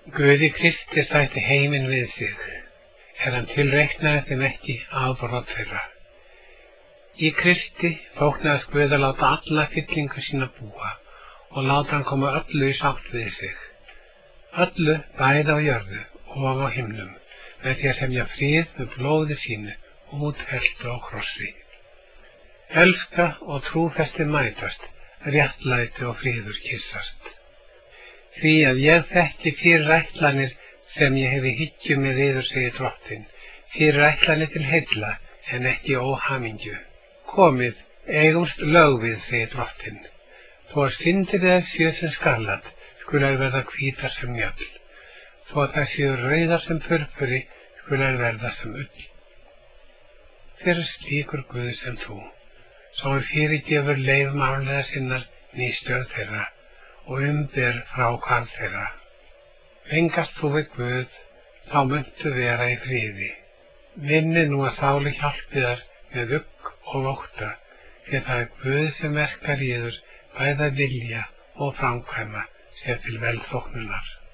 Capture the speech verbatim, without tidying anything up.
Guði Kristi sætti heiminn við sig, er hann tilreiknaði þeim ekki afbrot þeirra. Í Kristi þóknaðist Guð að láta alla fyllingu sína búa og láta hann koma öllu í sátt við sig. Öllu bæði á jörðu og á himnum, með því að semja frið með blóði sínu og útheltu á krossi. Elska og trúfesti mætast, réttlæti og friður kyssast. Því að ég þekki fyrir ætlanir sem ég hefi hyggju með yður, segir Drottinn, fyrir ætlanir til heilla en ekki óhamingju. Komið, eigumst lögvið, segir Drottinn. Þó að syndir þær séu sem skarlat, skulu þær verða hvítar sem mjöll. Þó að þær séu rauðar sem purpuri, skulu þær verða sem ull. Hver er slíkur Guð sem þú, sá er fyrirgefur leifum afleiða sinnar mistök þeirra og umber fráhvarf þeirra. Vengast þú við Guð, þá muntu vera í friði. Vinni nú að sáli hjálpi þar með ugg og ótta, því það er Guð sem verkar í yður bæði að vilja og framkvæma sér til velþóknunar.